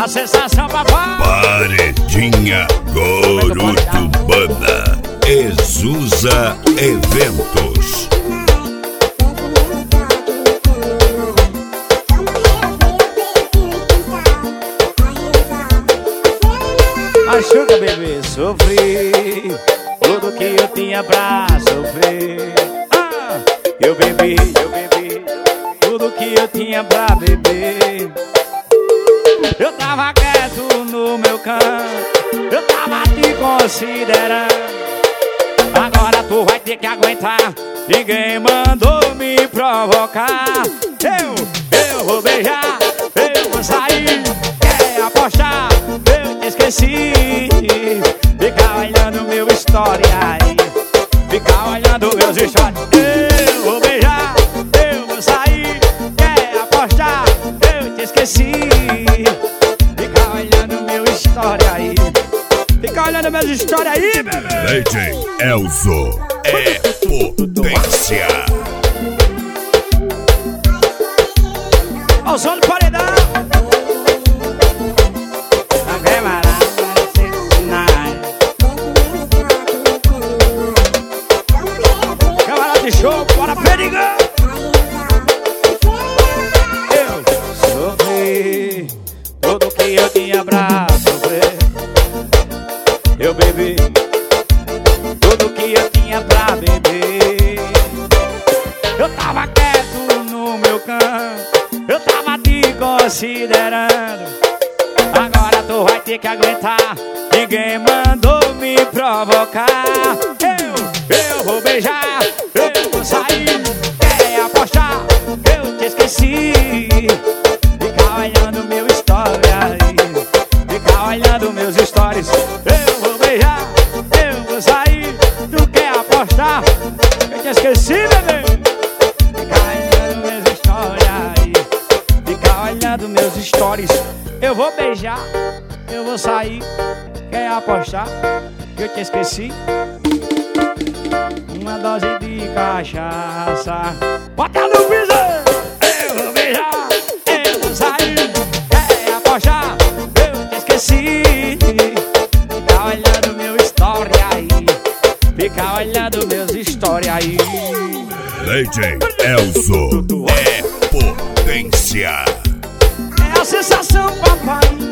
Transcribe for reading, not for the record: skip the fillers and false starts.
a sensação, papai. Paredinha Gorutubana, Ezusa Eventos. Machuca, bebê, sofri tudo que eu tinha pra sofrer. Eu bebi tudo que eu tinha pra beber. Eu tava quieto no meu canto, eu tava te considerando. Agora tu vai ter que aguentar, ninguém mandou me provocar. Eu vou beijar, eu vou sair, quer apostar, eu te esqueci. Fica olhando meu história aí, fica olhando meus stories. Eu vou beijar, eu vou sair, quer apostar, eu te esqueci. Fica olhando meu história aí, fica olhando meus histórias aí, bebê. DJ Elzo é potência. Ó o som do paredão. Camarada de show, bora perigar. Eu sofri tudo que eu tinha pra sofrer. Eu bebi tudo que eu tinha pra beber. Eu tava quieto no meu canto, eu tava te considerando. Agora tu vai ter que aguentar, ninguém mandou me provocar. Eu vou beijar, eu vou sair, quer apostar, eu te esqueci. Fica olhando meu história aí, fica olhando meus stories. Eu vou beijar, eu vou sair, tu quer apostar, eu te esqueci, bebê. Fica olhando meus stories aí, fica olhando meus stories. Eu vou beijar, eu vou sair, quer apostar, que eu te esqueci. Uma dose de cachaça, bota no piso. Eu vou beijar, eu vou sair, quer apostar, eu te esqueci. Fica olhando meu história aí, fica olhando meus histórias aí. DJ Elzo é potência. É a sensação, papai.